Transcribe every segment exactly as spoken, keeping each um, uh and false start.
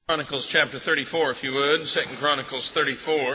Chronicles chapter thirty-four, if you would. Second Chronicles thirty-four.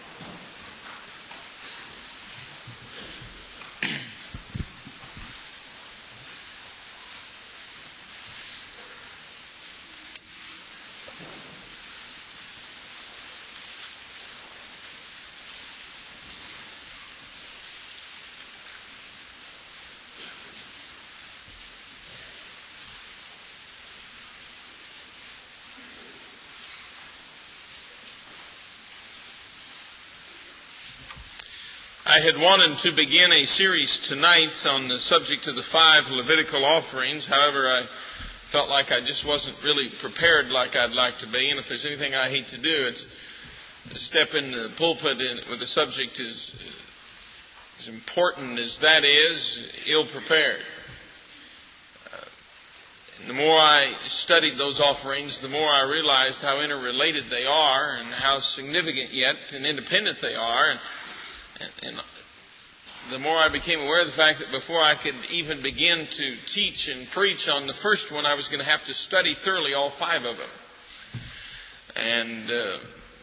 I had wanted to begin a series tonight on the subject of the five Levitical offerings. However, I felt like I just wasn't really prepared like I'd like to be. And if there's anything I hate to do, it's to step in the pulpit in, with the subject as, as important as that is, ill-prepared. Uh, and the more I studied those offerings, the more I realized how interrelated they are and how significant yet and independent they are. And And, and the more I became aware of the fact that before I could even begin to teach and preach on the first one, I was going to have to study thoroughly all five of them. And uh,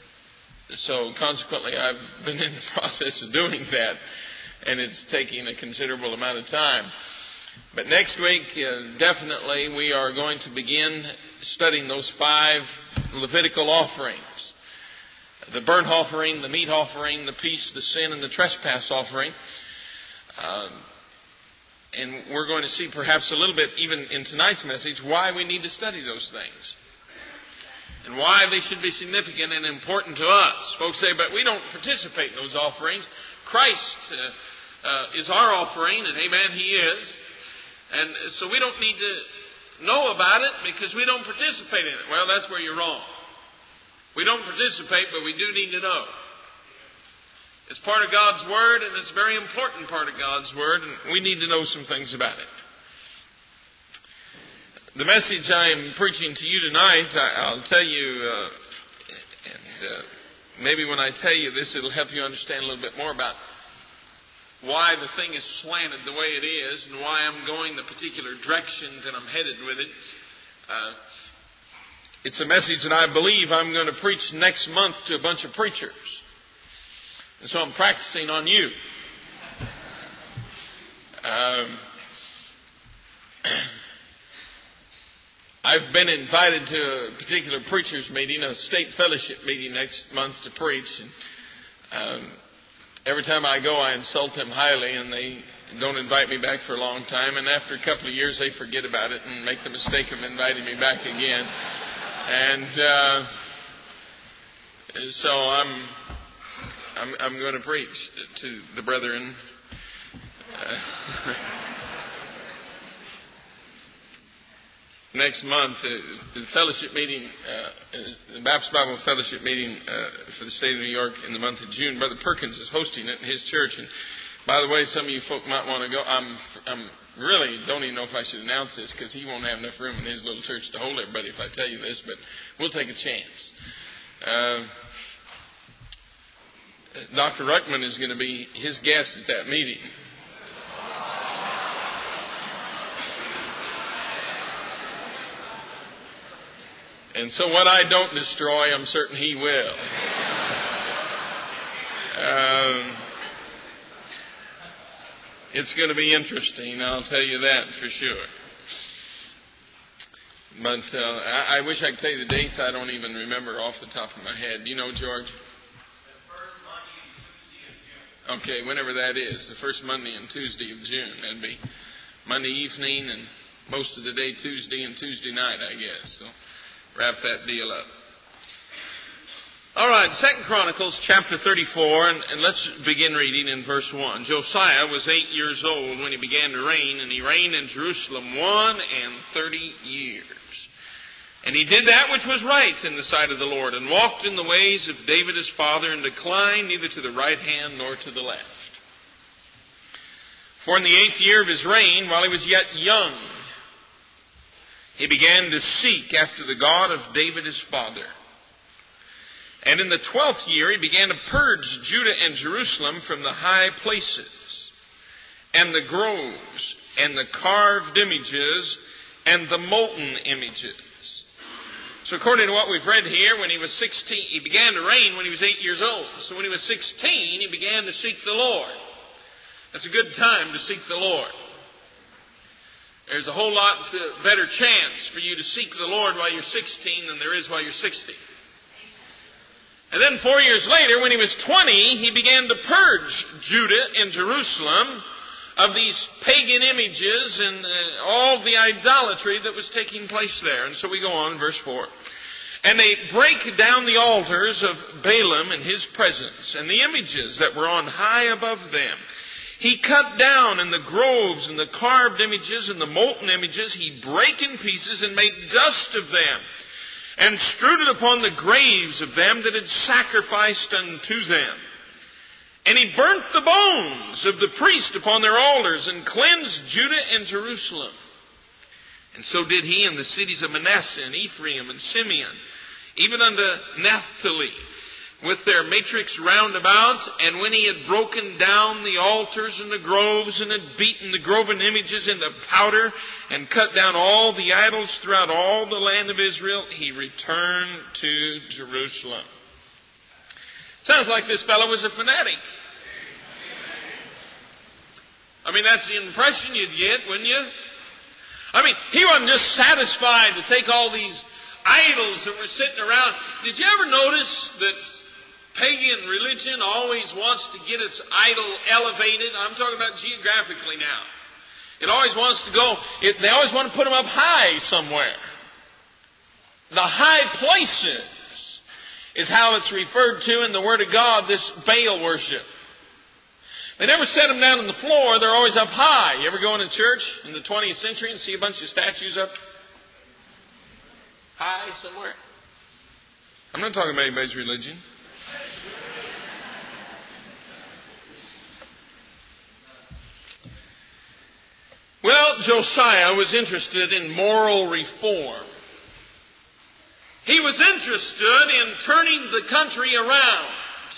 so consequently, I've been in the process of doing that, and it's taking a considerable amount of time. But next week, uh, definitely, we are going to begin studying those five Levitical offerings. The burnt offering, the meat offering, the peace, the sin, and the trespass offering. Um, and we're going to see perhaps a little bit, even in tonight's message, why we need to study those things. And why they should be significant and important to us. Folks say, but we don't participate in those offerings. Christ uh, uh, is our offering, and amen, He is. And so we don't need to know about it because we don't participate in it. Well, that's where you're wrong. We don't participate, but we do need to know. It's part of God's Word, and it's a very important part of God's Word, and we need to know some things about it. The message I am preaching to you tonight, I'll tell you, uh, and uh, maybe when I tell you this, it'll help you understand a little bit more about why the thing is slanted the way it is, and why I'm going the particular direction that I'm headed with it. Uh, It's a message that I believe I'm going to preach next month to a bunch of preachers. And so I'm practicing on you. Um, I've been invited to a particular preacher's meeting, a state fellowship meeting next month to preach. And um, every time I go, I insult them highly, and they don't invite me back for a long time. And after a couple of years, they forget about it and make the mistake of inviting me back again. And uh, so I'm, I'm I'm going to preach to the brethren. Uh, next month, uh, the fellowship meeting, uh, the Baptist Bible Fellowship meeting uh, for the state of New York in the month of June. Brother Perkins is hosting it in his church. And by the way, some of you folk might want to go. I'm I'm. Really don't even know if I should announce this because he won't have enough room in his little church to hold everybody if I tell you this, but we'll take a chance. Uh, Doctor Ruckman is going to be his guest at that meeting. And so what I don't destroy, I'm certain he will. Um, It's going to be interesting, I'll tell you that for sure. But uh, I, I wish I could tell you the dates. I don't even remember off the top of my head. Do you know, George? The first Monday and Tuesday of June. Okay, whenever that is. The first Monday and Tuesday of June. That'd be Monday evening and most of the day Tuesday and Tuesday night, I guess. So wrap that deal up. All right, Second Chronicles chapter thirty-four, and, and let's begin reading in verse one. Josiah was eight years old when he began to reign, and he reigned in Jerusalem one and thirty years. And he did that which was right in the sight of the Lord, and walked in the ways of David his father, and declined neither to the right hand nor to the left. For in the eighth year of his reign, while he was yet young, he began to seek after the God of David his father. And in the twelfth year he began to purge Judah and Jerusalem from the high places, and the groves, and the carved images, and the molten images. So according to what we've read here, when he was sixteen, he began to reign when he was eight years old. So when he was sixteen, he began to seek the Lord. That's a good time to seek the Lord. There's a whole lot better chance for you to seek the Lord while you're sixteen than there is while you're sixty. And then four years later, when he was twenty, he began to purge Judah and Jerusalem of these pagan images and uh, all the idolatry that was taking place there. And so we go on, verse four. And they break down the altars of Balaam in his presence, and the images that were on high above them. He cut down in the groves and the carved images and the molten images. He brake in pieces and made dust of them, and strewed it upon the graves of them that had sacrificed unto them. And he burnt the bones of the priests upon their altars, and cleansed Judah and Jerusalem. And so did he in the cities of Manasseh and Ephraim and Simeon, even unto Naphtali, with their matrix round about. And when he had broken down the altars and the groves, and had beaten the groven images into powder, and cut down all the idols throughout all the land of Israel, he returned to Jerusalem. Sounds like this fellow was a fanatic. I mean, that's the impression you'd get, wouldn't you? I mean, he wasn't just satisfied to take all these idols that were sitting around. Did you ever notice that pagan religion always wants to get its idol elevated? I'm talking about geographically now. It always wants to go, it, they always want to put them up high somewhere. The high places is how it's referred to in the Word of God, this Baal worship. They never set them down on the floor. They're always up high. You ever go into church in the twentieth century and see a bunch of statues up high somewhere? I'm not talking about anybody's religion. Well, Josiah was interested in moral reform. He was interested in turning the country around.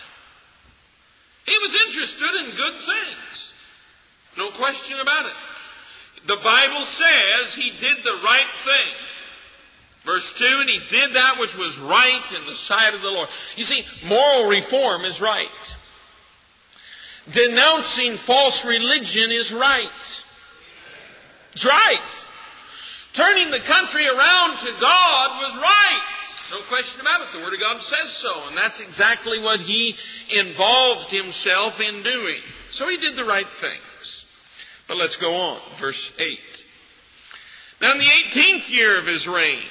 He was interested in good things. No question about it. The Bible says he did the right thing. Verse two, and he did that which was right in the sight of the Lord. You see, moral reform is right. Denouncing false religion is right. It's right. Turning the country around to God was right. No question about it. The Word of God says so. And that's exactly what he involved himself in doing. So he did the right things. But let's go on. Verse eight. Now in the eighteenth year of his reign.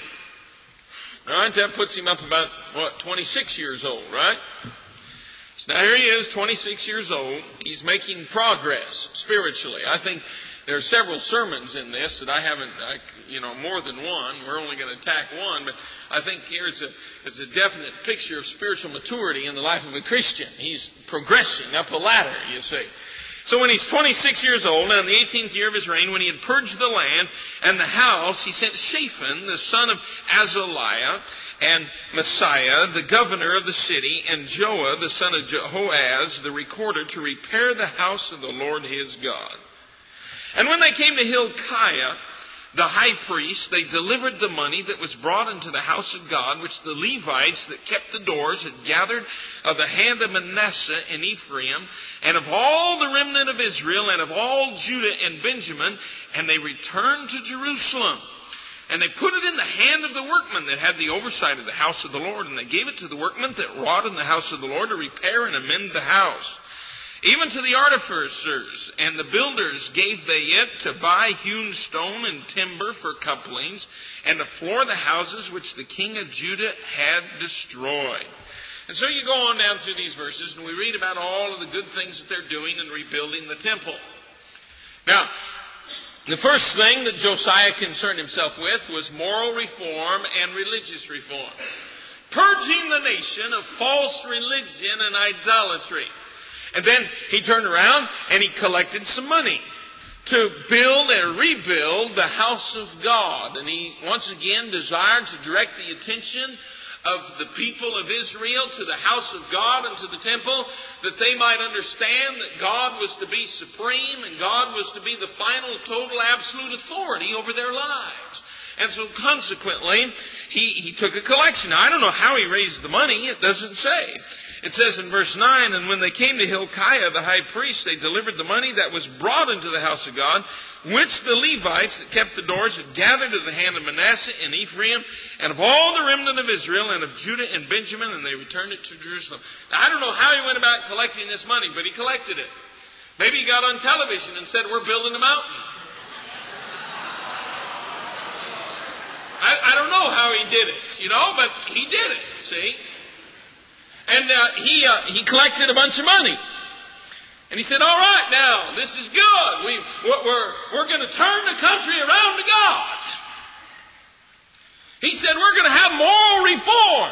All right, that puts him up about, what, twenty-six years old, right? So now here he is, twenty-six years old. He's making progress spiritually. I think there are several sermons in this that I haven't, I, you know, more than one. We're only going to attack one, but I think here's a, is a definite picture of spiritual maturity in the life of a Christian. He's progressing up a ladder, you see. So when he's twenty-six years old, now in the eighteenth year of his reign, when he had purged the land and the house, he sent Shaphan, the son of Azaliah, and Messiah, the governor of the city, and Joah, the son of Jehoaz, the recorder, to repair the house of the Lord his God. And when they came to Hilkiah, the high priest, they delivered the money that was brought into the house of God, which the Levites that kept the doors had gathered of the hand of Manasseh and Ephraim, and of all the remnant of Israel, and of all Judah and Benjamin, and they returned to Jerusalem. And they put it in the hand of the workmen that had the oversight of the house of the Lord, and they gave it to the workmen that wrought in the house of the Lord to repair and amend the house. Even to the artificers and the builders gave they it to buy hewn stone and timber for couplings, and to floor the houses which the king of Judah had destroyed. And so you go on down through these verses, and we read about all of the good things that they're doing in rebuilding the temple. Now, the first thing that Josiah concerned himself with was moral reform and religious reform. Purging the nation of false religion and idolatry. And then he turned around and he collected some money to build and rebuild the house of God. And he once again desired to direct the attention of the people of Israel to the house of God and to the temple, that they might understand that God was to be supreme and God was to be the final, total, absolute authority over their lives. And so consequently, he, he took a collection. Now, I don't know how he raised the money. It doesn't say. It says in verse nine, and when they came to Hilkiah the high priest, they delivered the money that was brought into the house of God, which the Levites that kept the doors had gathered to the hand of Manasseh and Ephraim, and of all the remnant of Israel, and of Judah and Benjamin, and they returned it to Jerusalem. Now, I don't know how he went about collecting this money, but he collected it. Maybe he got on television and said, we're building a mountain. I, I don't know how he did it, you know, but he did it, see? And uh, he uh, he collected a bunch of money. And he said, all right, now, this is good. We, we're we're going to turn the country around to God. He said, we're going to have moral reform.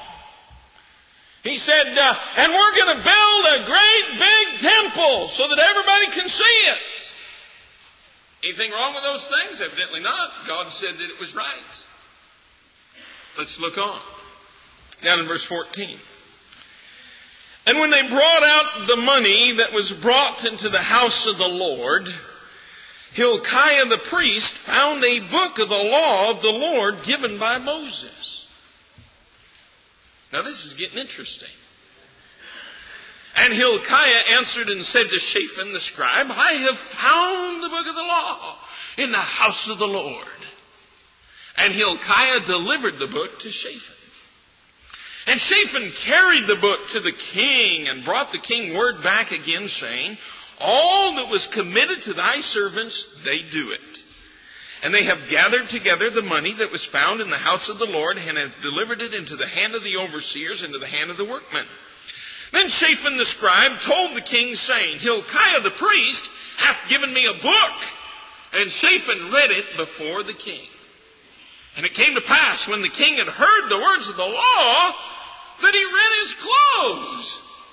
He said, uh, and we're going to build a great big temple so that everybody can see it. Anything wrong with those things? Evidently not. God said that it was right. Let's look on. Down in verse fourteen. And when they brought out the money that was brought into the house of the Lord, Hilkiah the priest found a book of the law of the Lord given by Moses. Now this is getting interesting. And Hilkiah answered and said to Shaphan the scribe, I have found the book of the law in the house of the Lord. And Hilkiah delivered the book to Shaphan. And Shaphan carried the book to the king and brought the king word back again, saying, all that was committed to thy servants, they do it. And they have gathered together the money that was found in the house of the Lord, and have delivered it into the hand of the overseers, and into the hand of the workmen. Then Shaphan the scribe told the king, saying, Hilkiah the priest hath given me a book. And Shaphan read it before the king. And it came to pass, when the king had heard the words of the law, that he rent his clothes.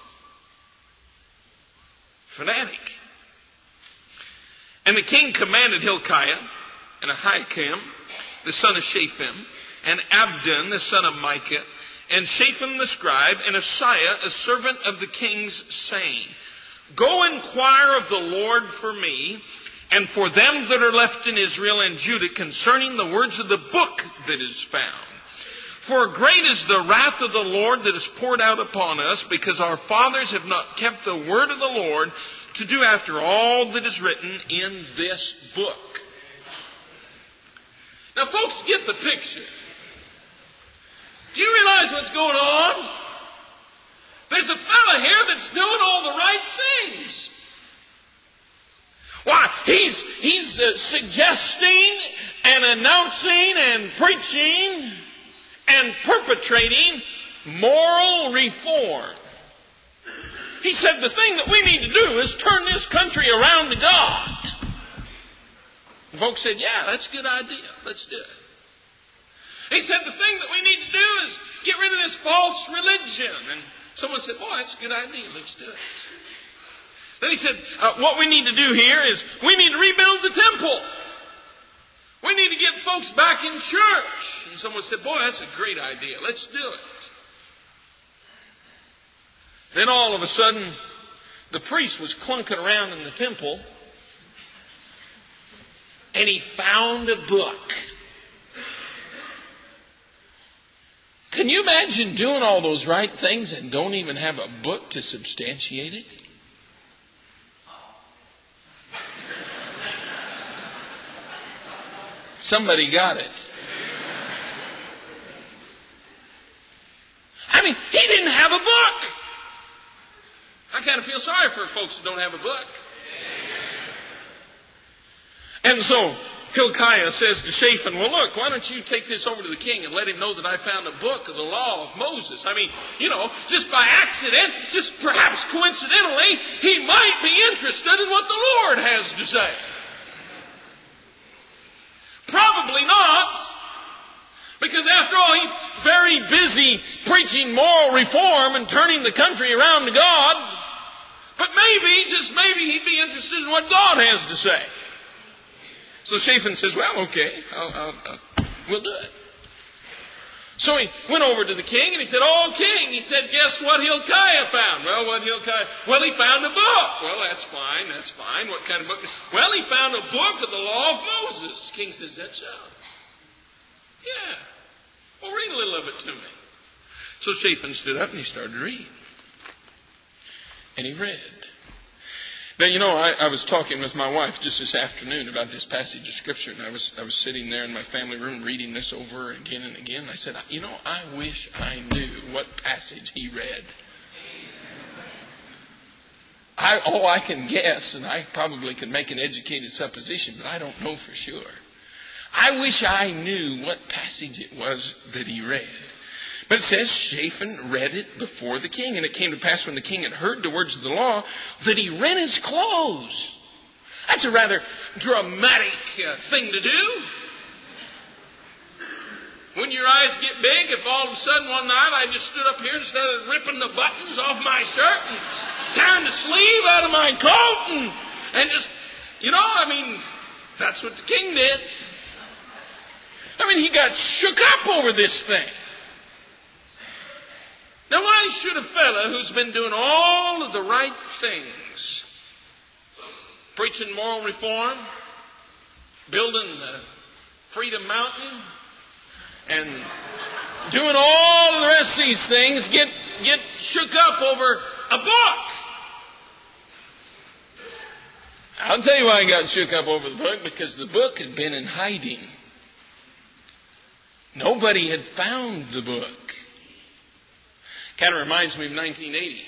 Fanatic. And the king commanded Hilkiah, and Ahikam, the son of Shaphan, and Abdon, the son of Micah, and Shaphan the scribe, and Asaiah, a servant of the king's, saying, go inquire of the Lord for me, and for them that are left in Israel and Judah, concerning the words of the book that is found. For great is the wrath of the Lord that is poured out upon us, because our fathers have not kept the word of the Lord to do after all that is written in this book. Now, folks, get the picture. Do you realize what's going on? There's a fella here that's doing all the right things. Why, he's, he's uh, suggesting and announcing and preaching and perpetrating moral reform. He said the thing that we need to do is turn this country around to God. And folks said, yeah, that's a good idea. Let's do it. He said the thing that we need to do is get rid of this false religion. And someone said, boy, that's a good idea. Let's do it. Then he said, uh, what we need to do here is we need to rebuild the temple. We need to get folks back in church. And someone said, boy, that's a great idea. Let's do it. Then all of a sudden, the priest was clunking around in the temple, and he found a book. Can you imagine doing all those right things and don't even have a book to substantiate it? Somebody got it. I mean, he didn't have a book. I kind of feel sorry for folks who don't have a book. And so Hilkiah says to Shaphan, well, look, why don't you take this over to the king and let him know that I found a book of the law of Moses. I mean, you know, just by accident, just perhaps coincidentally, he might be interested in what the Lord has to say. Probably not. Because after all, he's very busy preaching moral reform and turning the country around to God. But maybe, just maybe, he'd be interested in what God has to say. So Shaphan says, well, okay, I'll, I'll, I'll, we'll do it. So he went over to the king and he said, oh, king, he said, guess what Hilkiah found? Well, what Hilkiah? Well, he found a book. Well, that's fine, that's fine. What kind of book? Well, he found a book of the law of Moses. The king says, that's so. Yeah. Well, read a little of it to me. So Shaphan stood up and he started to read. And he read. Now, you know, I, I was talking with my wife just this afternoon about this passage of Scripture, and I was I was sitting there in my family room reading this over again and again. And I said, you know, I wish I knew what passage he read. I, oh, I can guess, and I probably could make an educated supposition, but I don't know for sure. I wish I knew what passage it was that he read. But it says Shaphan read it before the king. And it came to pass when the king had heard the words of the law that he rent his clothes. That's a rather dramatic uh, thing to do. When your eyes get big, if all of a sudden one night I just stood up here and started ripping the buttons off my shirt and tearing the sleeve out of my coat and, and just, you know, I mean, that's what the king did. I mean, he got shook up over this thing. Now, why should a fella who's been doing all of the right things, preaching moral reform, building the Freedom Mountain, and doing all of the rest of these things, get, get shook up over a book? I'll tell you why he got shook up over the book, because the book had been in hiding. Nobody had found the book. Kind of reminds me of nineteen eighty.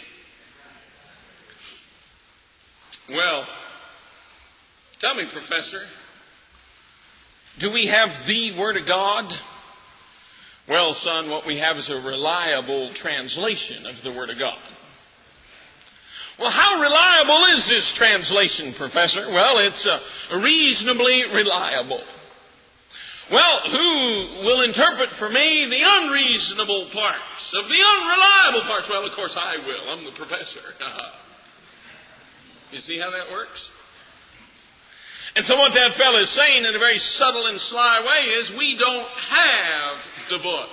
Well, tell me, Professor, do we have the Word of God? Well, son, what we have is a reliable translation of the Word of God. Well, how reliable is this translation, Professor? Well, it's uh, reasonably reliable. Well, who will interpret for me the unreasonable parts of the unreliable parts? Well, of course I will. I'm the professor. You see how that works? And so what that fellow is saying in a very subtle and sly way is we don't have the book.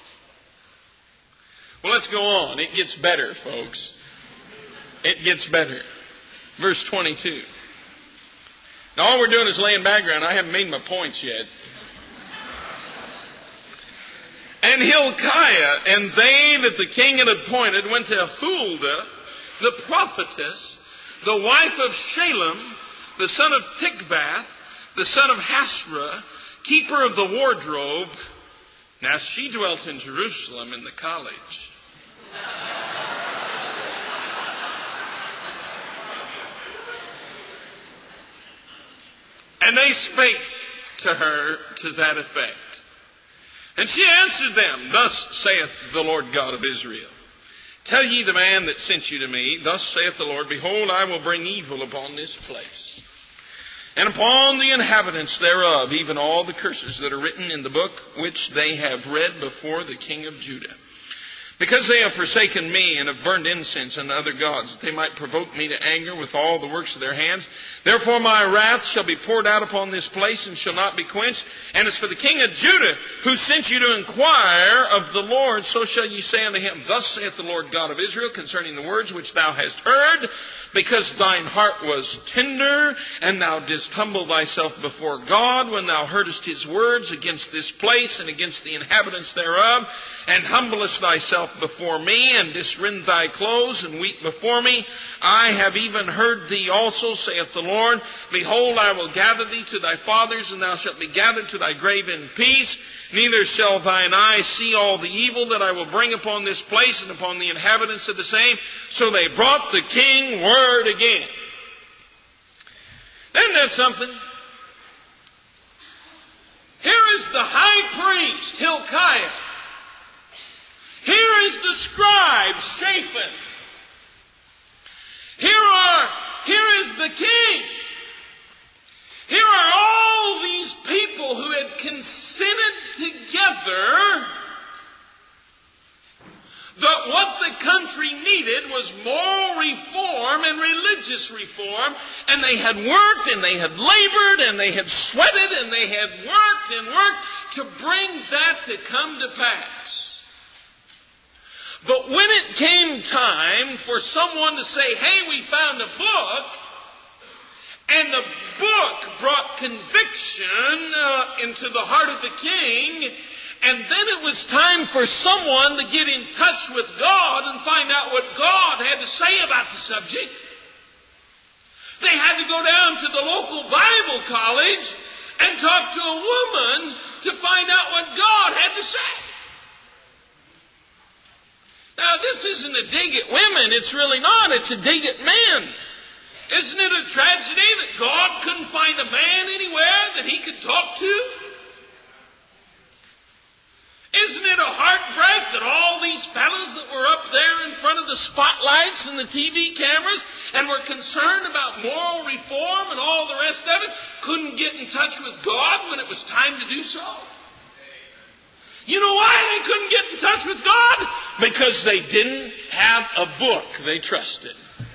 Well, let's go on. It gets better, folks. It gets better. Verse twenty-two. Now all we're doing is laying background. I haven't made my points yet. And Hilkiah and they that the king had appointed went to Huldah, the prophetess, the wife of Shalem, the son of Tikvath, the son of Hasra, keeper of the wardrobe. Now she dwelt in Jerusalem in the college. And they spake to her to that effect. And she answered them, Thus saith the Lord God of Israel, Tell ye the man that sent you to me, Thus saith the Lord, Behold, I will bring evil upon this place, and upon the inhabitants thereof, even all the curses that are written in the book which they have read before the king of Judah. Because they have forsaken me and have burned incense unto other gods, that they might provoke me to anger with all the works of their hands. Therefore my wrath shall be poured out upon this place and shall not be quenched. And as for the king of Judah, who sent you to inquire of the Lord, so shall ye say unto him, Thus saith the Lord God of Israel concerning the words which thou hast heard, because thine heart was tender, and thou didst humble thyself before God when thou heardest his words against this place and against the inhabitants thereof, and humblest thyself before me, and didst rend thy clothes, and weep before me. I have even heard thee also, saith the Lord. Behold, I will gather thee to thy fathers, and thou shalt be gathered to thy grave in peace. Neither shall thine eye see all the evil that I will bring upon this place and upon the inhabitants of the same. So they brought the king word again. Isn't that something? Here is the high priest, Hilkiah. Here is the scribe, Shaphan. Here are, here is the king. Here are all these people who had consented together that what the country needed was moral reform and religious reform, and they had worked and they had labored and they had sweated and they had worked and worked to bring that to come to pass. But when it came time for someone to say, hey, we found a book, and the book brought conviction uh, into the heart of the king, And then it was time for someone to get in touch with God and find out what God had to say about the subject. They had to go down to the local Bible college and talk to a woman to find out what God had to say. Now, this isn't a dig at women. It's really not. It's a dig at men. Isn't it a tragedy that God couldn't find a man anywhere that He could talk to? Isn't it a heartbreak that all these fellows that were up there in front of the spotlights and the T V cameras and were concerned about moral reform and all the rest of it couldn't get in touch with God when it was time to do so? You know why they couldn't get in touch with God? Because they didn't have a book they trusted.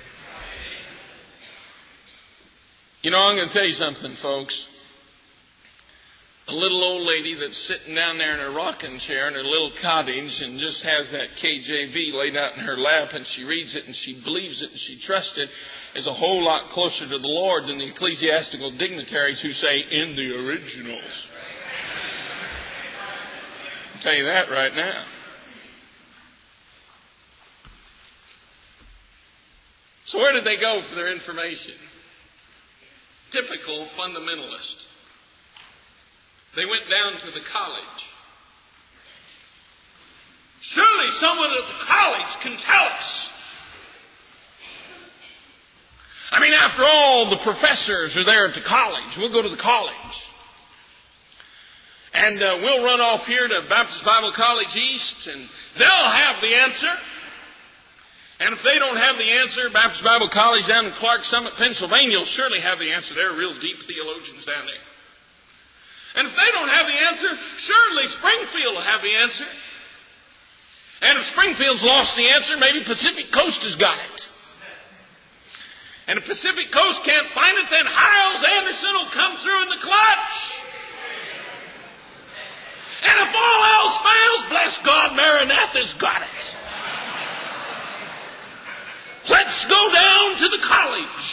You know, I'm going to tell you something, folks. A little old lady that's sitting down there in her rocking chair in her little cottage and just has that K J V laid out in her lap and she reads it and she believes it and she trusts it is a whole lot closer to the Lord than the ecclesiastical dignitaries who say, in the originals. I'll tell you that right now. So where did they go for their information? Typical fundamentalist. They went down to the college. Surely someone at the college can tell us. I mean, after all, the professors are there at the college. We'll go to the college. And uh, we'll run off here to Baptist Bible College East, and they'll have the answer. And if they don't have the answer, Baptist Bible College down in Clark Summit, Pennsylvania, will surely have the answer. They're real deep theologians down there. And if they don't have the answer, surely Springfield will have the answer. And if Springfield's lost the answer, maybe Pacific Coast has got it. And if Pacific Coast can't find it, then Hiles Anderson will come through in the clutch. And if all else fails, bless God, Maranatha's got it. Let's go down to the college.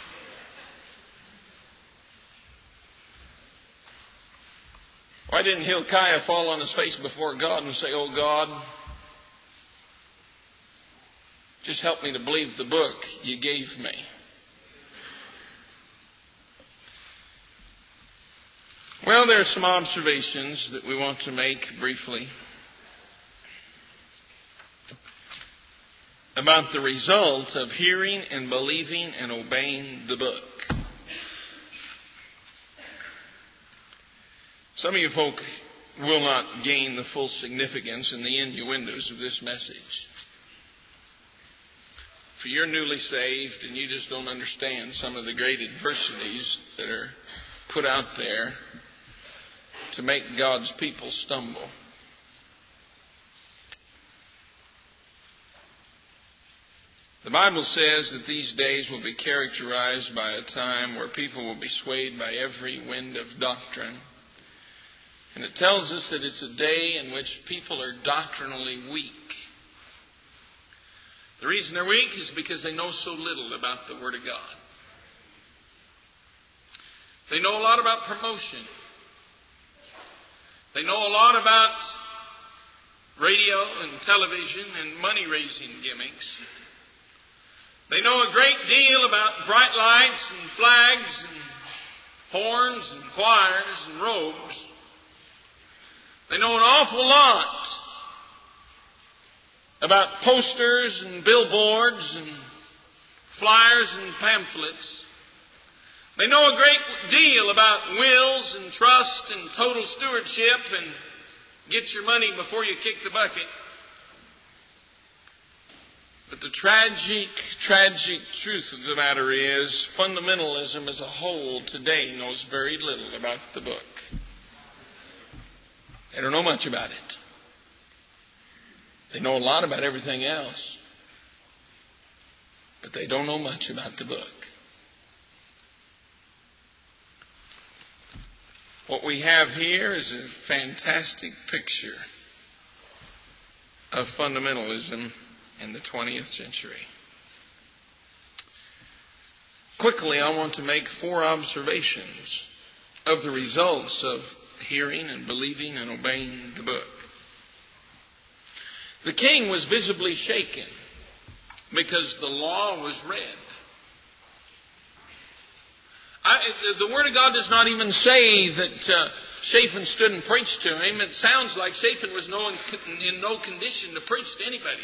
Why didn't Hilkiah fall on his face before God and say, oh God, just help me to believe the book you gave me? Well, there are some observations that we want to make briefly about the result of hearing and believing and obeying the book. Some of you folk will not gain the full significance in the innuendos of this message. For you're newly saved and you just don't understand some of the great adversities that are put out there to make God's people stumble. The Bible says that these days will be characterized by a time where people will be swayed by every wind of doctrine. And it tells us that it's a day in which people are doctrinally weak. The reason they're weak is because they know so little about the Word of God. They know a lot about promotion. They know a lot about radio and television and money-raising gimmicks. They know a great deal about bright lights and flags and horns and choirs and robes. They know an awful lot about posters and billboards and flyers and pamphlets. They know a great deal about wills and trust and total stewardship and get your money before you kick the bucket. But the tragic, tragic truth of the matter is, fundamentalism as a whole today knows very little about the book. They don't know much about it. They know a lot about everything else. But they don't know much about the book. What we have here is a fantastic picture of fundamentalism in the twentieth century. Quickly, I want to make four observations of the results of hearing and believing and obeying the book. The king was visibly shaken because the law was read. I, the Word of God does not even say that uh, Shaphan stood and preached to him. It sounds like Shaphan was no, in no condition to preach to anybody.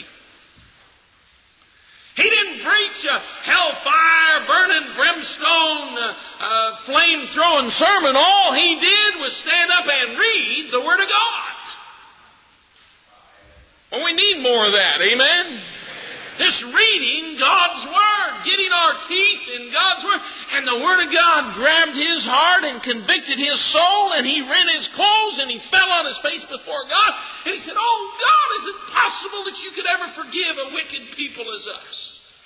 He didn't preach a hellfire, burning, brimstone, uh, uh, flame-throwing sermon. All he did was stand up and read the Word of God. Well, we need more of that. Amen? Just reading God's Word, getting our teeth in God's Word. And the Word of God grabbed his heart and convicted his soul, and he rent his clothes, and he fell on his face before God. And he said, "Oh God, is it possible that you could ever forgive a wicked people as us?"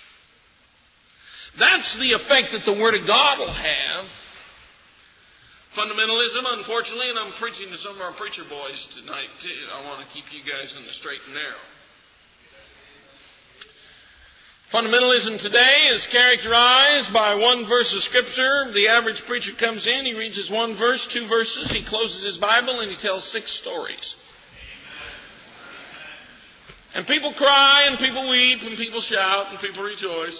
That's the effect that the Word of God will have. Fundamentalism, unfortunately, and I'm preaching to some of our preacher boys tonight too. I want to keep you guys in the straight and narrow. Fundamentalism today is characterized by one verse of Scripture. The average preacher comes in, he reads his one verse, two verses, he closes his Bible, and he tells six stories. And people cry, and people weep, and people shout, and people rejoice.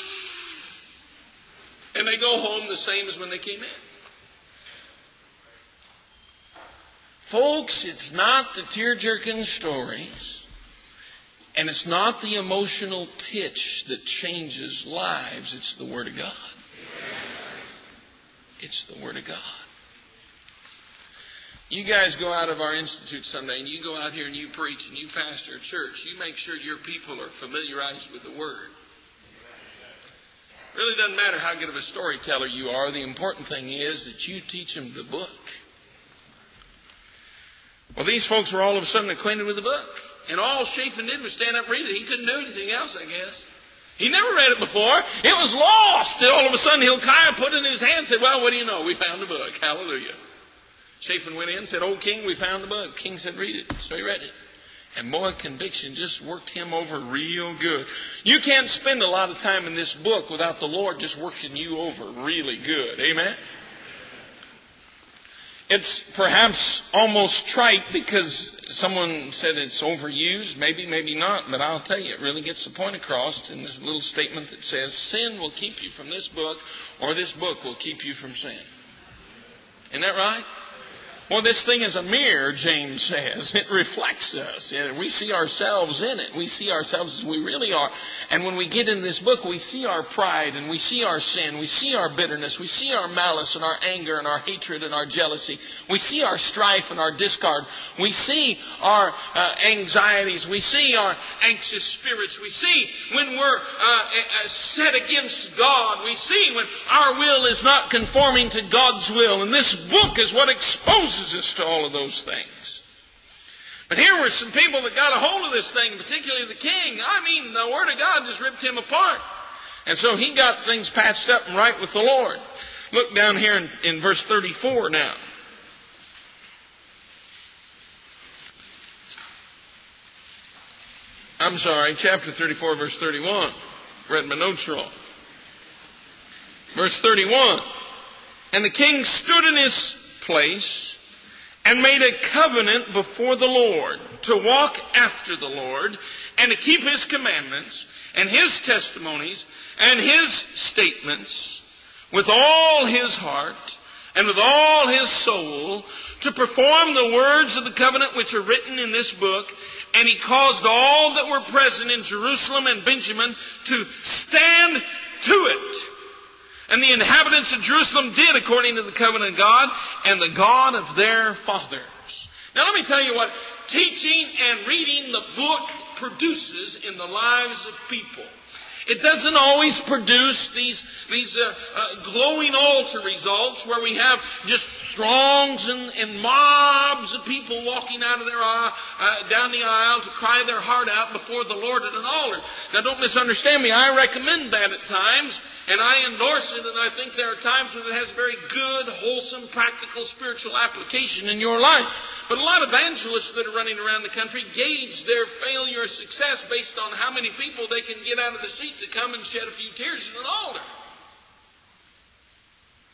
And they go home the same as when they came in. Folks, it's not the tear-jerking stories. And it's not the emotional pitch that changes lives. It's the Word of God. It's the Word of God. You guys go out of our institute someday and you go out here and you preach and you pastor a church. You make sure your people are familiarized with the Word. It really doesn't matter how good of a storyteller you are. The important thing is that you teach them the book. Well, these folks were all of a sudden acquainted with the book. And all Shaphan did was stand up and read it. He couldn't do anything else, I guess. He never read it before. It was lost. And all of a sudden, Hilkiah put it in his hand and said, "Well, what do you know? We found the book." Hallelujah. Shaphan went in and said, "Oh, king, we found the book." King said, "Read it." So he read it. And boy, conviction just worked him over real good. You can't spend a lot of time in this book without the Lord just working you over really good. Amen? It's perhaps almost trite because someone said it's overused. Maybe, maybe not. But I'll tell you, it really gets the point across in this little statement that says, sin will keep you from this book, or this book will keep you from sin. Isn't that right? Well, this thing is a mirror, James says. It reflects us. We see ourselves in it. We see ourselves as we really are. And when we get into this book, we see our pride and we see our sin. We see our bitterness. We see our malice and our anger and our hatred and our jealousy. We see our strife and our discard. We see our uh, anxieties. We see our anxious spirits. We see when we're uh, set against God. We see when our will is not conforming to God's will. And this book is what exposes us to all of those things. But here were some people that got a hold of this thing, particularly the king. I mean, the Word of God just ripped him apart. And so he got things patched up and right with the Lord. Look down here in, in verse thirty-four now. I'm sorry, chapter thirty-four, verse thirty-one. Read my notes wrong. Verse thirty-one. And the king stood in his place and made a covenant before the Lord to walk after the Lord and to keep His commandments and His testimonies and His statements with all his heart and with all his soul, to perform the words of the covenant which are written in this book. And he caused all that were present in Jerusalem and Benjamin to stand to it. And the inhabitants of Jerusalem did according to the covenant of God and the God of their fathers. Now let me tell you what teaching and reading the book produces in the lives of people. It doesn't always produce these, these uh, uh, glowing altar results where we have just throngs and, and mobs of people walking out of their aisle, uh, down the aisle to cry their heart out before the Lord at an altar. Now don't misunderstand me. I recommend that at times, and I endorse it, and I think there are times when it has very good, wholesome, practical, spiritual application in your life. But a lot of evangelists that are running around the country gauge their failure or success based on how many people they can get out of the seat to come and shed a few tears at an altar.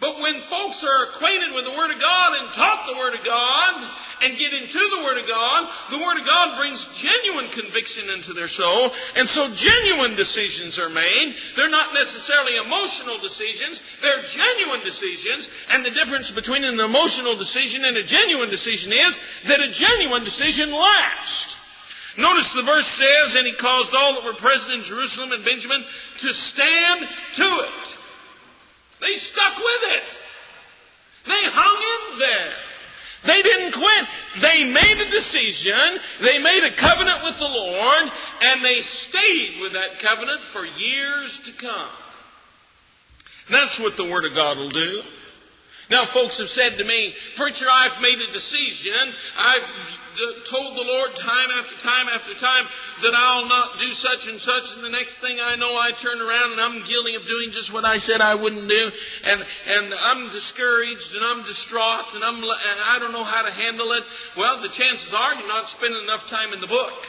But when folks are acquainted with the Word of God and taught the Word of God and get into the Word of God, the Word of God brings genuine conviction into their soul. And so genuine decisions are made. They're not necessarily emotional decisions. They're genuine decisions. And the difference between an emotional decision and a genuine decision is that a genuine decision lasts. Notice the verse says, and he caused all that were present in Jerusalem and Benjamin to stand to it. They stuck with it. They hung in there. They didn't quit. They made a decision. They made a covenant with the Lord, and they stayed with that covenant for years to come. That's what the Word of God will do. Now, folks have said to me, "Preacher, I've made a decision. I've told the Lord time after time after time that I'll not do such and such, and the next thing I know, I turn around and I'm guilty of doing just what I said I wouldn't do, and and I'm discouraged and I'm distraught and I'm and I don't know how to handle it." Well, the chances are you're not spending enough time in the book.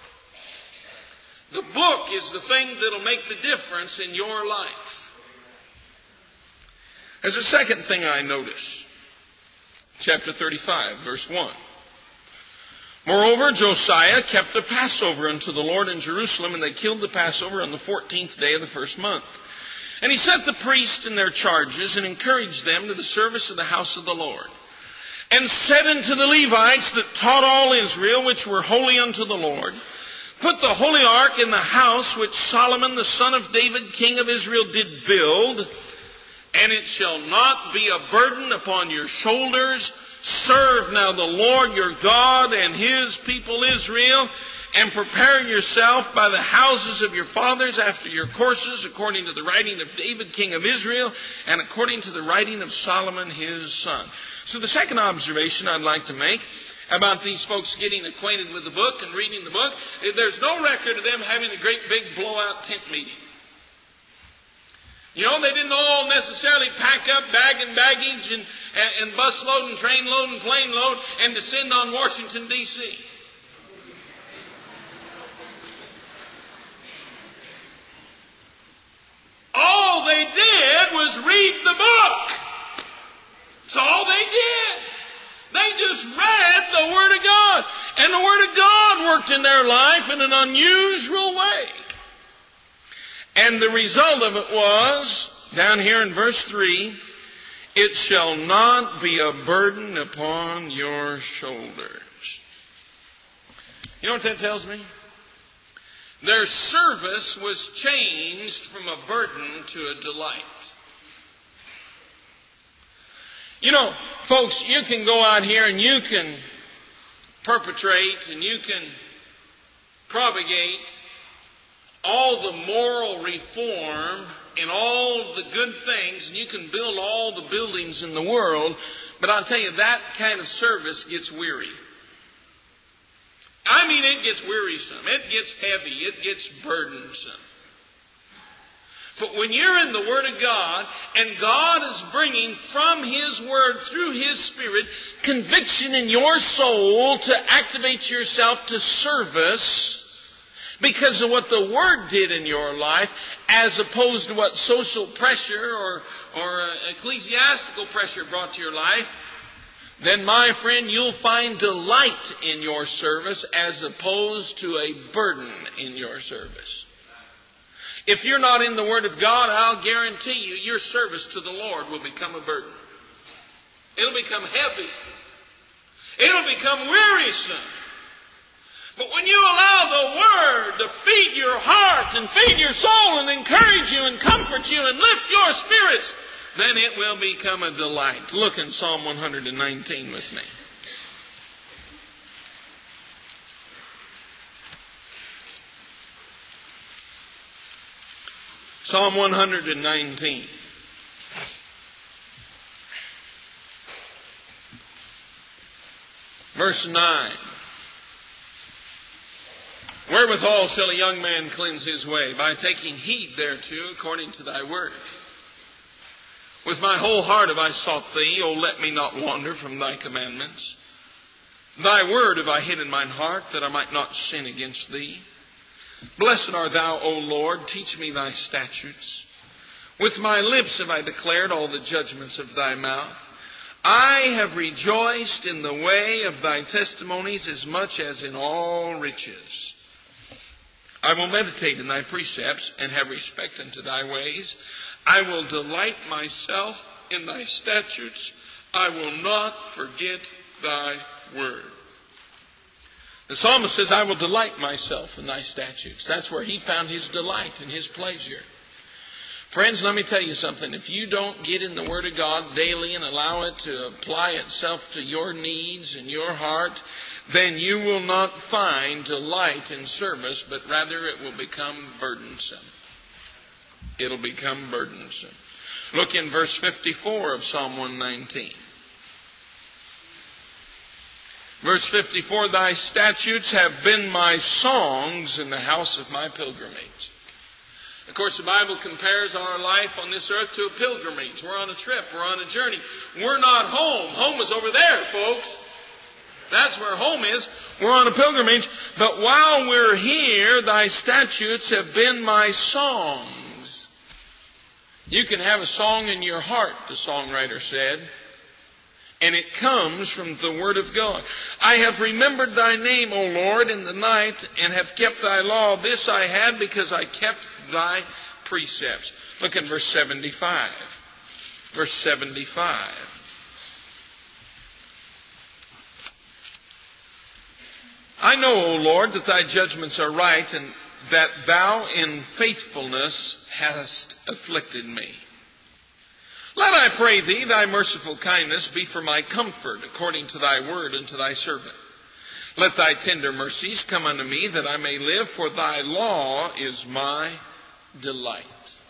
The book is the thing that'll make the difference in your life. There's a second thing I notice. Chapter thirty-five, verse one. Moreover, Josiah kept the Passover unto the Lord in Jerusalem, and they killed the Passover on the fourteenth day of the first month. And he set the priests in their charges, and encouraged them to the service of the house of the Lord. And said unto the Levites that taught all Israel, which were holy unto the Lord, Put the holy ark in the house which Solomon the son of David, king of Israel, did build, and it shall not be a burden upon your shoulders. Serve now the Lord your God and His people Israel, and prepare yourself by the houses of your fathers after your courses, according to the writing of David, king of Israel, and according to the writing of Solomon his son. So the second observation I'd like to make about these folks getting acquainted with the book and reading the book, there's no record of them having a great big blowout tent meeting. You know, they didn't all necessarily pack up bag and baggage and, and, and bus load and train load and plane load and descend on Washington, D C All they did was read the book. That's all they did. They just read the Word of God. And the Word of God worked in their life in an unusual way. And the result of it was, down here in verse three, it shall not be a burden upon your shoulders. You know what that tells me? Their service was changed from a burden to a delight. You know, folks, you can go out here and you can perpetrate and you can propagate all the moral reform and all the good things, and you can build all the buildings in the world, but I'll tell you, that kind of service gets weary. I mean, it gets wearisome. It gets heavy. It gets burdensome. But when you're in the Word of God, and God is bringing from His Word, through His Spirit, conviction in your soul to activate yourself to service because of what the Word did in your life, as opposed to what social pressure or, or ecclesiastical pressure brought to your life, then, my friend, you'll find delight in your service as opposed to a burden in your service. If you're not in the Word of God, I'll guarantee you your service to the Lord will become a burden. It'll become heavy. It'll become wearisome. But when you allow the Word to feed your heart and feed your soul and encourage you and comfort you and lift your spirits, then it will become a delight. Look in Psalm one nineteen with me. Psalm one nineteen. Verse nine. Wherewithal shall a young man cleanse his way? By taking heed thereto according to thy word. With my whole heart have I sought thee, O let me not wander from thy commandments. Thy word have I hid in mine heart, that I might not sin against thee. Blessed art thou, O Lord, teach me thy statutes. With my lips have I declared all the judgments of thy mouth. I have rejoiced in the way of thy testimonies as much as in all riches. I will meditate in thy precepts and have respect unto thy ways. I will delight myself in thy statutes. I will not forget thy word. The psalmist says, I will delight myself in thy statutes. That's where he found his delight and his pleasure. Friends, let me tell you something. If you don't get in the Word of God daily and allow it to apply itself to your needs and your heart, then you will not find delight in service, but rather it will become burdensome. It'll become burdensome. Look in verse fifty-four of Psalm one nineteen. Verse fifty-four, thy statutes have been my songs in the house of my pilgrimage. Of course, the Bible compares our life on this earth to a pilgrimage. We're on a trip. We're on a journey. We're not home. Home is over there, folks. That's where home is. We're on a pilgrimage. But while we're here, thy statutes have been my songs. You can have a song in your heart, the songwriter said. And it comes from the Word of God. I have remembered thy name, O Lord, in the night, and have kept thy law. This I had because I kept thy precepts. Look at verse seventy-five. Verse seventy-five. I know, O Lord, that thy judgments are right, and that thou in faithfulness hast afflicted me. Let, I pray thee, thy merciful kindness be for my comfort, according to thy word unto thy servant. Let thy tender mercies come unto me, that I may live, for thy law is my delight.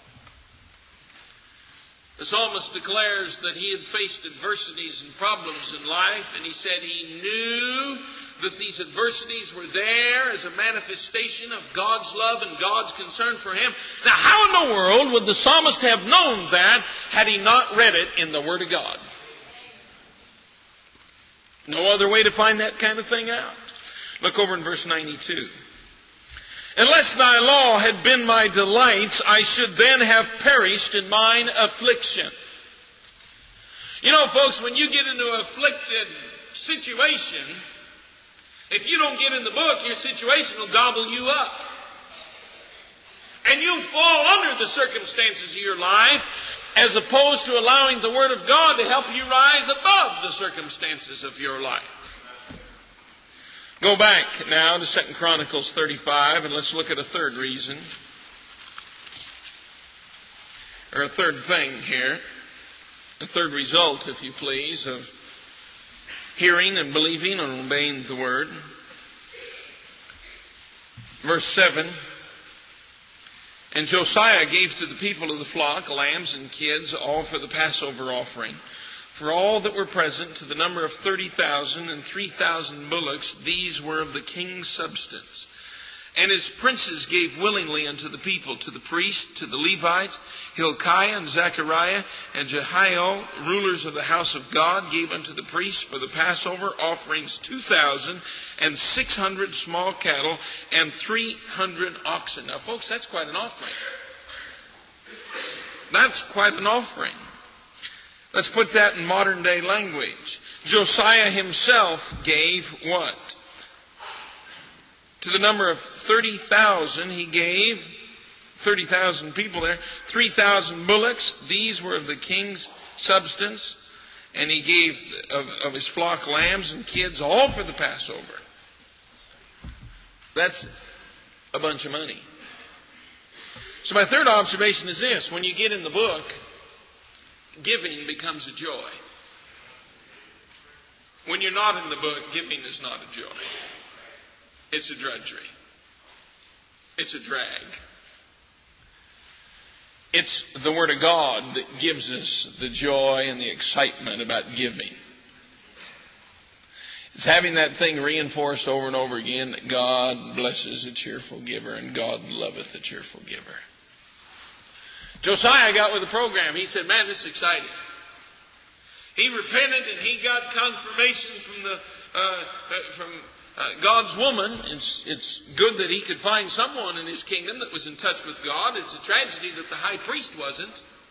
The psalmist declares that he had faced adversities and problems in life, and he said he knew that these adversities were there as a manifestation of God's love and God's concern for him. Now, how in the world would the psalmist have known that had he not read it in the Word of God? No other way to find that kind of thing out. Look over in verse ninety-two. Unless thy law had been my delights, I should then have perished in mine affliction. You know, folks, when you get into an afflicted situation, if you don't get in the book, your situation will gobble you up. And you'll fall under the circumstances of your life, as opposed to allowing the Word of God to help you rise above the circumstances of your life. Go back now to Second Chronicles thirty-five, and let's look at a third reason. Or a third thing here. A third result, if you please, of hearing and believing and obeying the Word. Verse seven. And Josiah gave to the people of the flock lambs and kids, all for the Passover offering. For all that were present, to the number of thirty thousand and three thousand bullocks, these were of the king's substance. And his princes gave willingly unto the people, to the priests, to the Levites, Hilkiah and Zechariah and Jehiel, rulers of the house of God, gave unto the priests for the Passover offerings two thousand and six hundred small cattle and three hundred oxen. Now, folks, that's quite an offering. That's quite an offering. Let's put that in modern day language. Josiah himself gave what? To the number of thirty thousand, he gave, thirty thousand people there, three thousand bullocks. These were of the king's substance. And he gave of, of his flock lambs and kids, all for the Passover. That's a bunch of money. So my third observation is this. When you get in the book, giving becomes a joy. When you're not in the book, giving is not a joy. It's a drudgery. It's a drag. It's the Word of God that gives us the joy and the excitement about giving. It's having that thing reinforced over and over again that God blesses a cheerful giver and God loveth a cheerful giver. Josiah got with the program. He said, man, this is exciting. He repented and he got confirmation from the uh, from uh, God's woman. It's, it's good that he could find someone in his kingdom that was in touch with God. It's a tragedy that the high priest wasn't.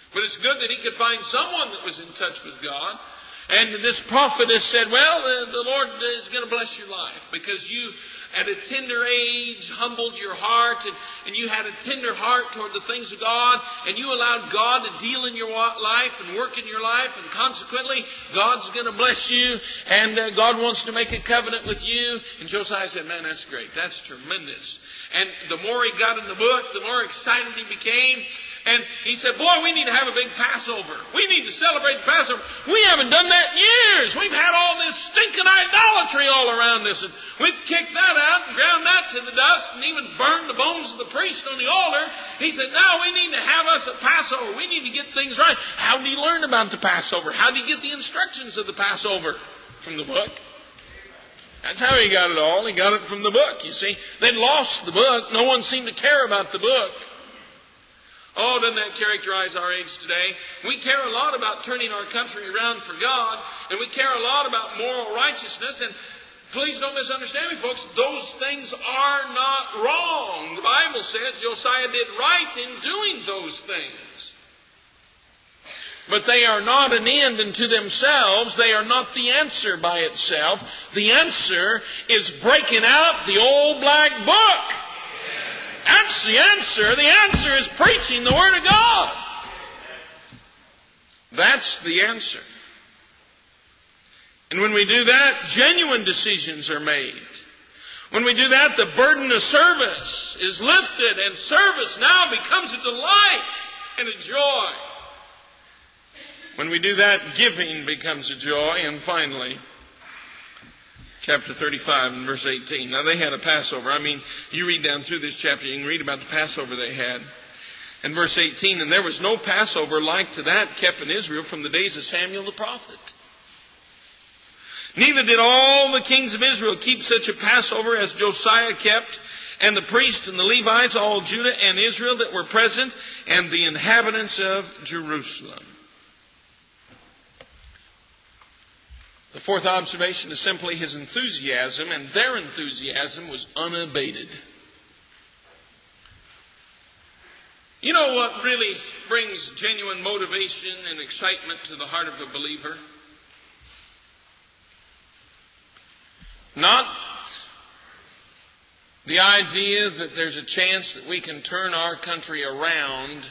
But it's good that he could find someone that was in touch with God. And this prophetess said, well, uh, the Lord is going to bless your life because you, at a tender age, humbled your heart and, and you had a tender heart toward the things of God and you allowed God to deal in your life and work in your life, and consequently, God's going to bless you and uh, God wants to make a covenant with you. And Josiah said, man, that's great. That's tremendous. And the more he got in the book, the more excited he became. And he said, boy, we need to have a big Passover. We need to celebrate the Passover. We haven't done that in years. We've had all this stinking idolatry all around us. And we've kicked that out and ground that to the dust and even burned the bones of the priest on the altar. He said, now we need to have us a Passover. We need to get things right. How did he learn about the Passover? How did he get the instructions of the Passover? From the book. That's how he got it all. He got it from the book, you see. They'd lost the book. No one seemed to care about the book. Oh, doesn't that characterize our age today? We care a lot about turning our country around for God, and we care a lot about moral righteousness, and please don't misunderstand me, folks. Those things are not wrong. The Bible says Josiah did right in doing those things. But they are not an end unto themselves. They are not the answer by itself. The answer is breaking out the old black book. That's the answer. The answer is preaching the Word of God. That's the answer. And when we do that, genuine decisions are made. When we do that, the burden of service is lifted, and service now becomes a delight and a joy. When we do that, giving becomes a joy. And finally, chapter thirty-five and verse eighteen. Now they had a Passover. I mean, you read down through this chapter, you can read about the Passover they had. And verse eighteen, and there was no Passover like to that kept in Israel from the days of Samuel the prophet. Neither did all the kings of Israel keep such a Passover as Josiah kept, and the priests and the Levites, all Judah and Israel that were present, and the inhabitants of Jerusalem. The fourth observation is simply his enthusiasm, and their enthusiasm was unabated. You know what really brings genuine motivation and excitement to the heart of a believer? Not the idea that there's a chance that we can turn our country around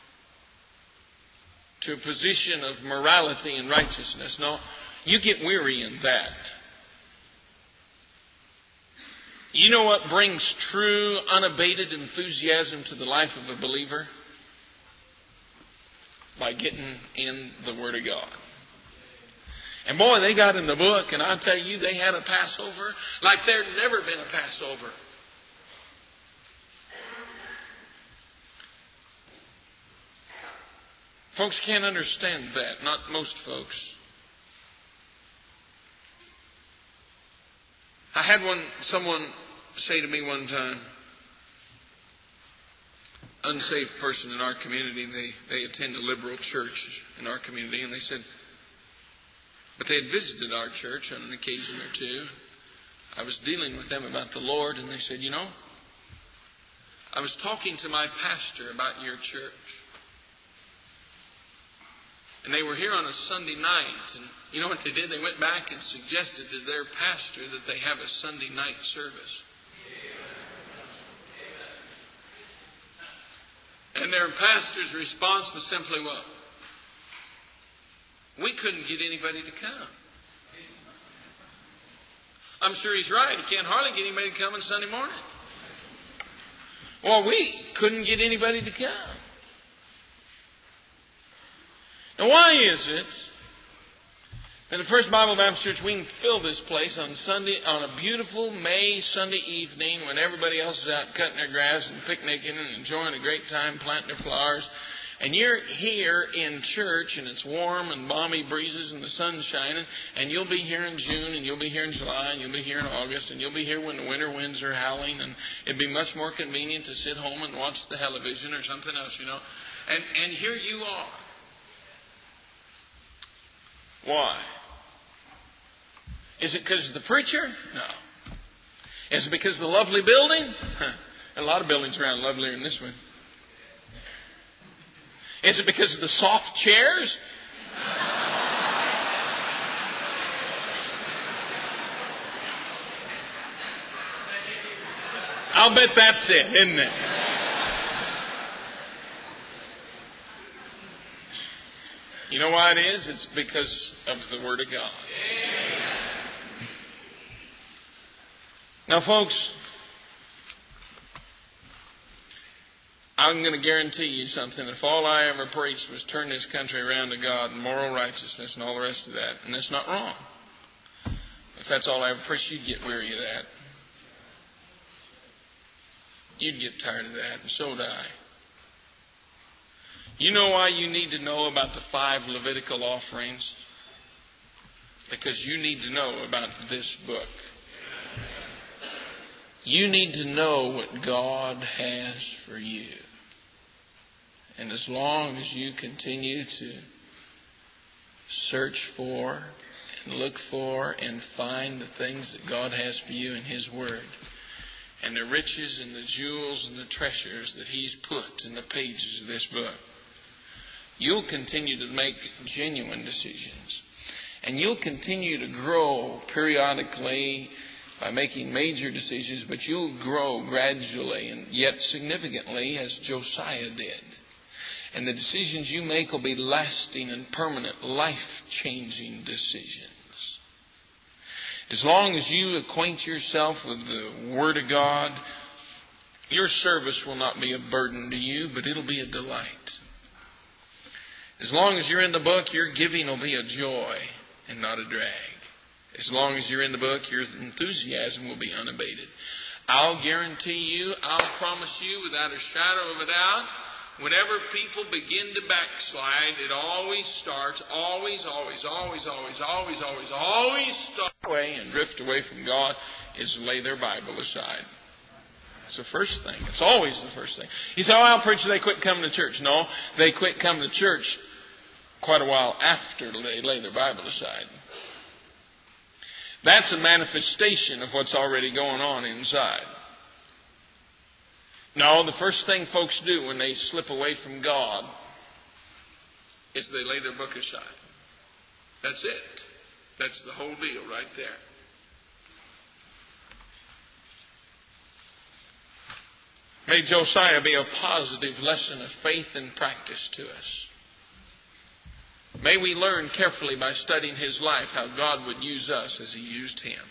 to a position of morality and righteousness. No, you get weary in that. You know what brings true, unabated enthusiasm to the life of a believer? By getting in the Word of God. And boy, they got in the book, and I'll tell you, they had a Passover like there'd never been a Passover. Folks can't understand that, not most folks. I had one, someone say to me one time, unsaved person in our community, they, they attend a liberal church in our community, and they said, but they had visited our church on an occasion or two. I was dealing with them about the Lord, and they said, you know, I was talking to my pastor about your church. And they were here on a Sunday night, and you know what they did? They went back and suggested to their pastor that they have a Sunday night service. And their pastor's response was simply what? We couldn't get anybody to come. I'm sure he's right. You can't hardly get anybody to come on Sunday morning. Well, we couldn't get anybody to come. Now, why is it that at First Bible Baptist Church we can fill this place on Sunday, on a beautiful May Sunday evening when everybody else is out cutting their grass and picnicking and enjoying a great time planting their flowers, and you're here in church and it's warm and balmy breezes and the sun's shining, and you'll be here in June and you'll be here in July and you'll be here in August and you'll be here when the winter winds are howling, and it'd be much more convenient to sit home and watch the television or something else, you know. And, and here you are. Why? Is it because of the preacher? No. Is it because of the lovely building? Huh. A lot of buildings around lovelier than this one. Is it because of the soft chairs? I'll bet that's it, isn't it? You know why it is? It's because of the Word of God. Now, folks, I'm going to guarantee you something. If all I ever preached was turn this country around to God and moral righteousness and all the rest of that, and that's not wrong. If that's all I ever preached, you'd get weary of that. You'd get tired of that, and so would I. You know why you need to know about the five Levitical offerings? Because you need to know about this book. You need to know what God has for you. And as long as you continue to search for and look for and find the things that God has for you in His Word, and the riches and the jewels and the treasures that He's put in the pages of this book, you'll continue to make genuine decisions. And you'll continue to grow periodically by making major decisions, but you'll grow gradually and yet significantly as Josiah did. And the decisions you make will be lasting and permanent, life-changing decisions. As long as you acquaint yourself with the Word of God, your service will not be a burden to you, but it'll be a delight. As long as you're in the book, your giving will be a joy and not a drag. As long as you're in the book, your enthusiasm will be unabated. I'll guarantee you, I'll promise you without a shadow of a doubt, whenever people begin to backslide, it always starts, always, always, always, always, always, always, always start away and drift away from God, is to lay their Bible aside. It's the first thing. It's always the first thing. You say, oh, I'll preach, they quit coming to church. No, they quit coming to church quite a while after they lay their Bible aside. That's a manifestation of what's already going on inside. No, the first thing folks do when they slip away from God is they lay their book aside. That's it. That's the whole deal right there. May Josiah be a positive lesson of faith and practice to us. May we learn carefully by studying his life how God would use us as He used him.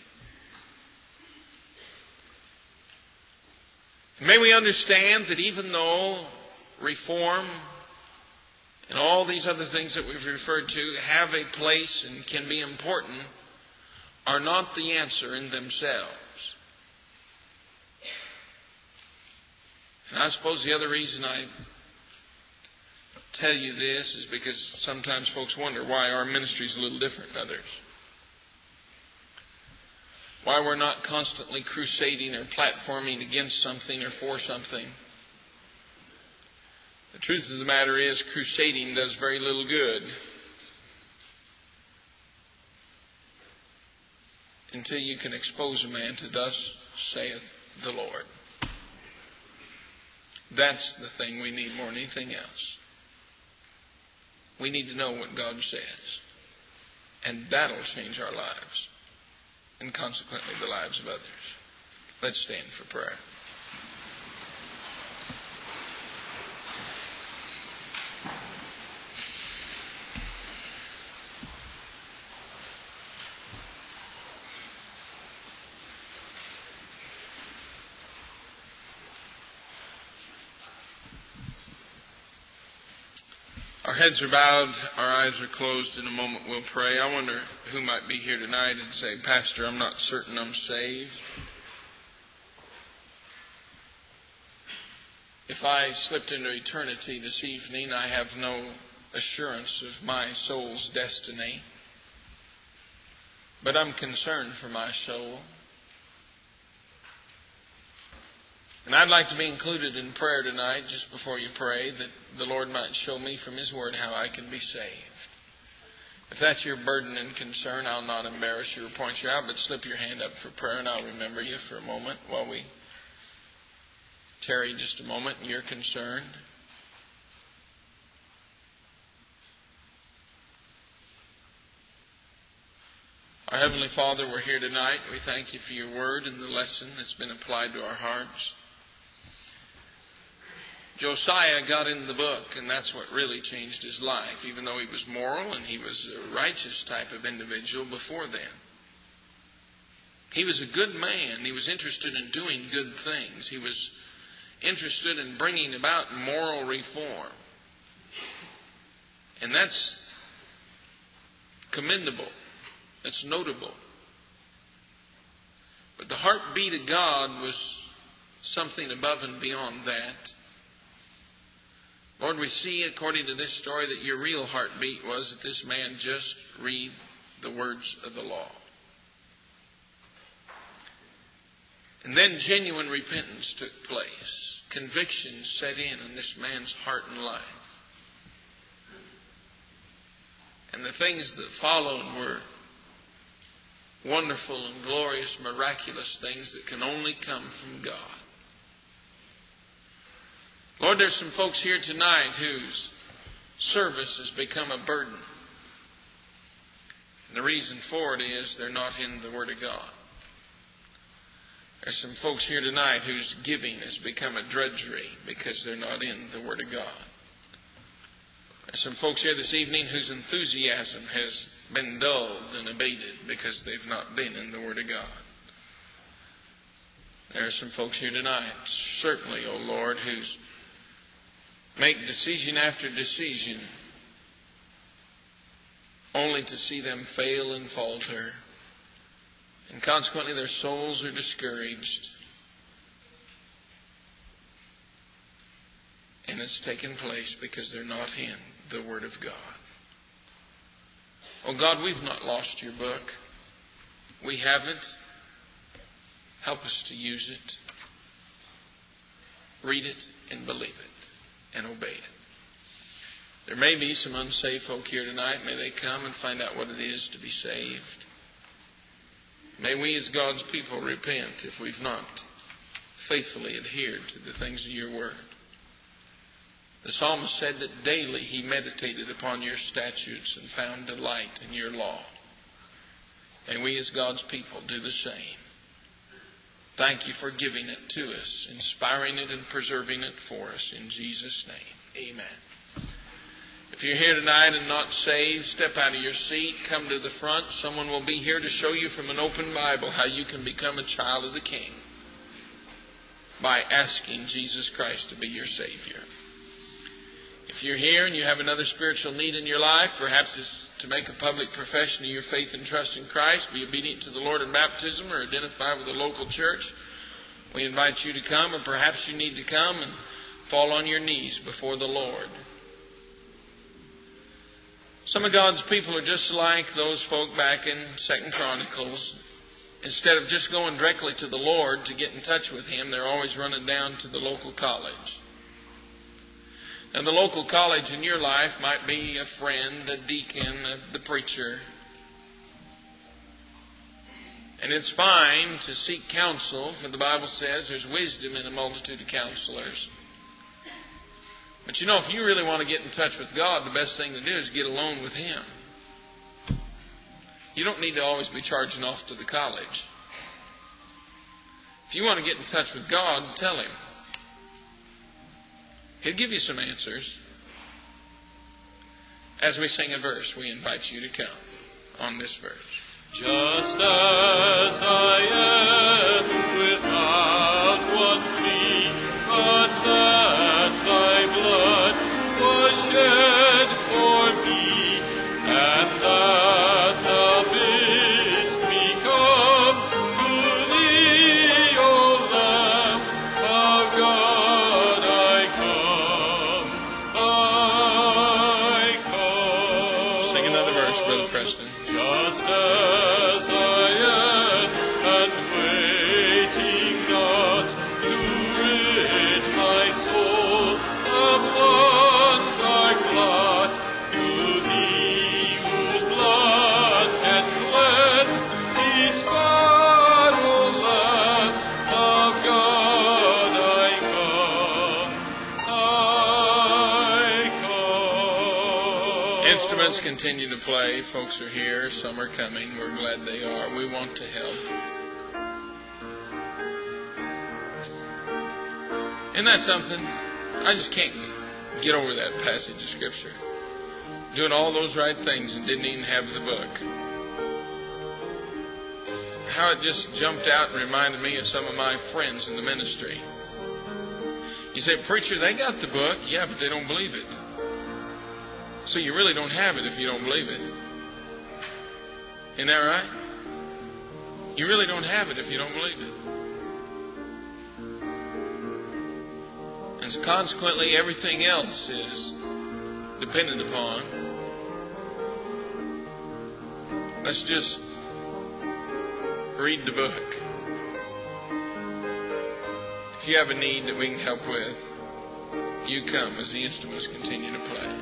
May we understand that even though reform and all these other things that we've referred to have a place and can be important, are not the answer in themselves. And I suppose the other reason I tell you this is because sometimes folks wonder why our ministry is a little different than others. Why we're not constantly crusading or platforming against something or for something. The truth of the matter is, crusading does very little good until you can expose a man to thus saith the Lord. That's the thing we need more than anything else. We need to know what God says. And that'll change our lives. And consequently the lives of others. Let's stand for prayer. Our heads are bowed, our eyes are closed. In a moment we'll pray. I wonder who might be here tonight and say, Pastor, I'm not certain I'm saved. If I slipped into eternity this evening, I have no assurance of my soul's destiny. But I'm concerned for my soul. And I'd like to be included in prayer tonight, just before you pray, that the Lord might show me from His Word how I can be saved. If that's your burden and concern, I'll not embarrass you or point you out, but slip your hand up for prayer and I'll remember you for a moment while we tarry just a moment in your concern. Heavenly Father, we're here tonight. We thank you for your word and the lesson that's been applied to our hearts. Josiah got in the book, and that's what really changed his life, even though he was moral and he was a righteous type of individual before then. He was a good man. He was interested in doing good things. He was interested in bringing about moral reform. And that's commendable. That's notable. But the heartbeat of God was something above and beyond that. Lord, we see, according to this story, that your real heartbeat was that this man just read the words of the law. And then genuine repentance took place. Conviction set in in this man's heart and life. And the things that followed were wonderful and glorious, miraculous things that can only come from God. Lord, there's some folks here tonight whose service has become a burden. And the reason for it is they're not in the Word of God. There's some folks here tonight whose giving has become a drudgery because they're not in the Word of God. There's some folks here this evening whose enthusiasm has been dulled and abated because they've not been in the Word of God. There are some folks here tonight, certainly, O Lord, who's make decision after decision only to see them fail and falter. And consequently, their souls are discouraged. And it's taken place because they're not in the Word of God. Oh God, we've not lost your book. We haven't. Help us to use it. Read it and believe it and obey it. There may be some unsaved folk here tonight. May they come and find out what it is to be saved. May we as God's people repent if we've not faithfully adhered to the things of your word. The psalmist said that daily he meditated upon your statutes and found delight in your law. May we as God's people do the same. Thank you for giving it to us, inspiring it and preserving it for us. In Jesus' name, amen. If you're here tonight and not saved, step out of your seat, come to the front. Someone will be here to show you from an open Bible how you can become a child of the King by asking Jesus Christ to be your Savior. If you're here and you have another spiritual need in your life, perhaps it's to make a public profession of your faith and trust in Christ, be obedient to the Lord in baptism, or identify with a local church, we invite you to come, or perhaps you need to come and fall on your knees before the Lord. Some of God's people are just like those folk back in Second Chronicles. Instead of just going directly to the Lord to get in touch with Him, they're always running down to the local college. And the local college in your life might be a friend, a deacon, a, the preacher. And it's fine to seek counsel, for the Bible says there's wisdom in a multitude of counselors. But you know, if you really want to get in touch with God, the best thing to do is get alone with Him. You don't need to always be charging off to the college. If you want to get in touch with God, tell Him. He'll give you some answers. As we sing a verse, we invite you to come on this verse. Just as I am, without one plea, but that thy blood was shed for me, and that thou bidst me come to thee, O Lamb of God, I come, I come. Sing another verse, Brother Preston. Just as I am, and instruments continue to play. Folks are here. Some are coming. We're glad they are. We want to help. Isn't that something? I just can't get over that passage of Scripture. Doing all those right things and didn't even have the book. How it just jumped out and reminded me of some of my friends in the ministry. You say, preacher, they got the book. Yeah, but they don't believe it. So you really don't have it if you don't believe it. Isn't that right? You really don't have it if you don't believe it. And so consequently, everything else is dependent upon. Let's just read the book. If you have a need that we can help with, you come as the instruments continue to play.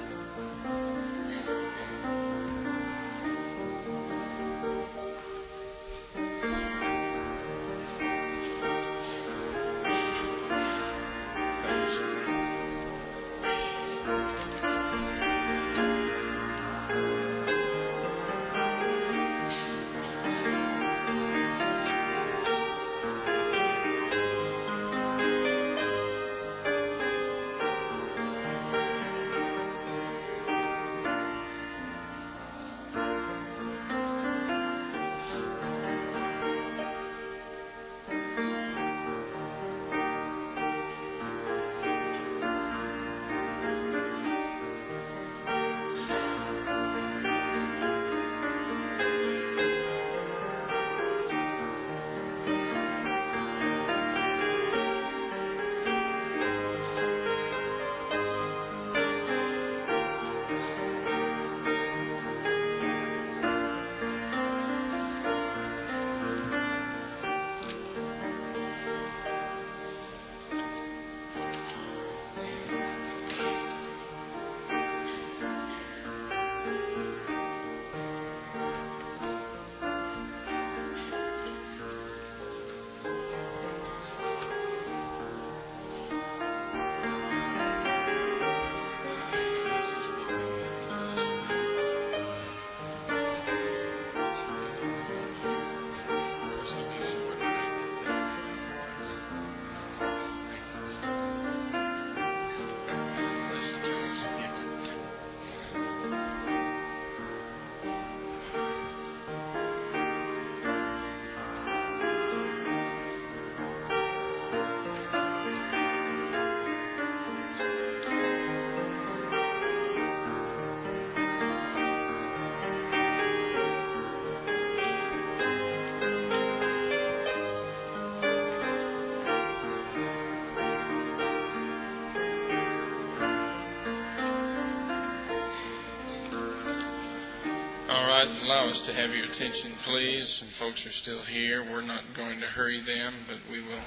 Allow us to have your attention, please. Some folks are still here. We're not going to hurry them, but we will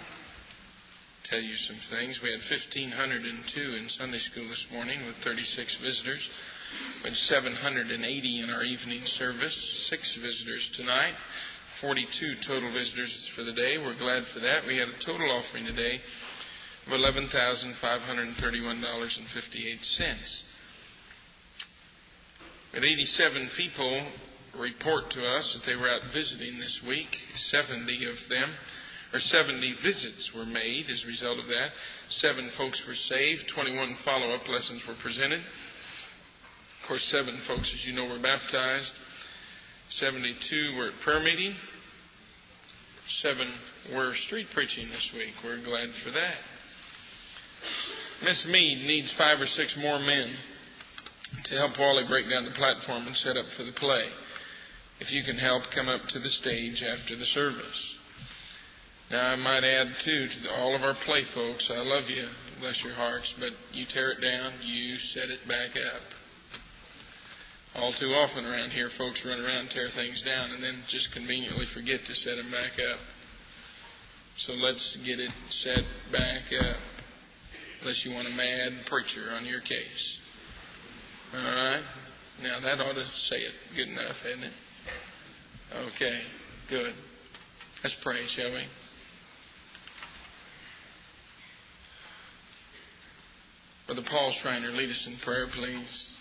tell you some things. We had one thousand five hundred two in Sunday school this morning with thirty-six visitors. We had seven hundred eighty in our evening service, six visitors tonight, forty-two total visitors for the day. We're glad for that. We had a total offering today of eleven thousand five hundred thirty-one dollars and fifty-eight cents. We had eighty-seven people report to us that they were out visiting this week. seventy of them, or seventy visits were made as a result of that. Seven folks were saved. twenty-one follow-up lessons were presented. Of course, seven folks, as you know, were baptized. seventy-two were at prayer meeting. Seven were street preaching this week. We're glad for that. Miss Meade needs five or six more men to help Wally break down the platform and set up for the play. If you can help, come up to the stage after the service. Now, I might add, too, to the, all of our play folks, I love you, bless your hearts, but you tear it down, you set it back up. All too often around here, folks run around and tear things down and then just conveniently forget to set them back up. So let's get it set back up, unless you want a mad preacher on your case. All right? Now, that ought to say it good enough, isn't it? Okay, good. Let's pray, shall we? Brother Paul Schreiner, lead us in prayer, please.